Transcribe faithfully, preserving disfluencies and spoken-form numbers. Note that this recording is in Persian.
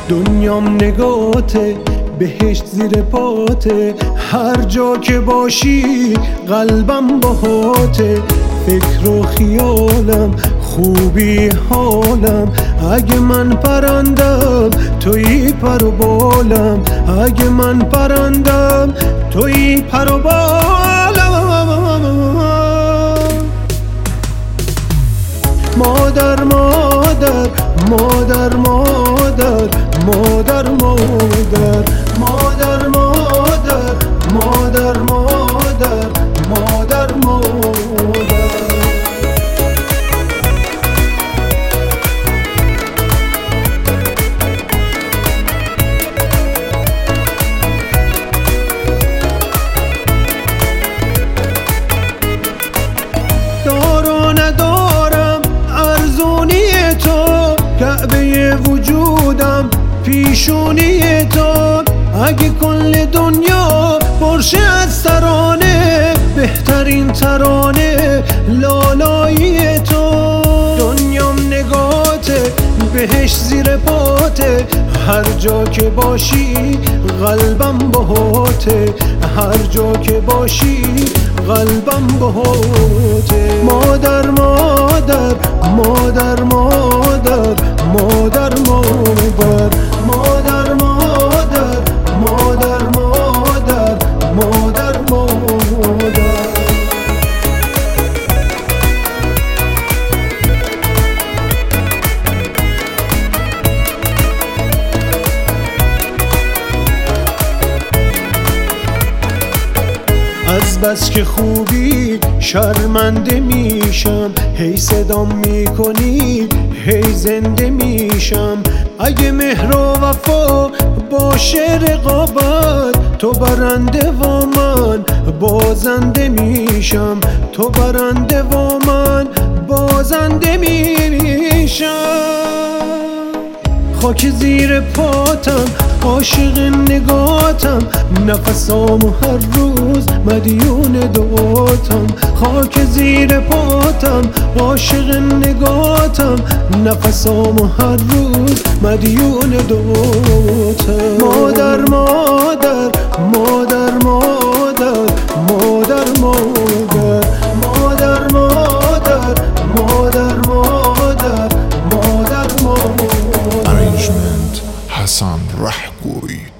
دنیام نگاته، بهشت زیر پاته، هر جا که باشی قلبم باهاته. فکر و خیالم، خوبی حالم، اگه من پرندم تویی پر و بالم، اگه من پرندم تویی پر و بالم. مادر مادر مادر مادر مادر مادر مادر مادر مادر مادر مادر مادر. دارو ندارم ارزونی تو، کعبه وجودم پیشونی تو. اگه کل دنیا پرشه از ترانه، بهترین ترانه لالایی تو. دنیام نگاته، بهش زیر پاته، هر جا که باشی قلبم باهاته، هر جا که باشی قلبم باهاته. مادر مادر مادر مادر مادر مادر مادر مادر مادر مادر مادر مادر. از بس که خوبی شرمنده میشم، هی صدام میکنی هی زنده میشم. اگه مهر و وفا باشه رقابت، تو برنده و من بازنده میشم، تو برنده و من بازنده میشم. خاک زیر پاتم، عاشق نگاتم، نفسامو هر روز مدیون دواتم. خاک زیر پاتم، عاشق نگاتم، نفسامو هر روز مدیون دواتم. مادر مادر مادر مادر مادر مادر مادر مادر مادر مادر مادر مادر. Arrangement Hassan Rahgoui.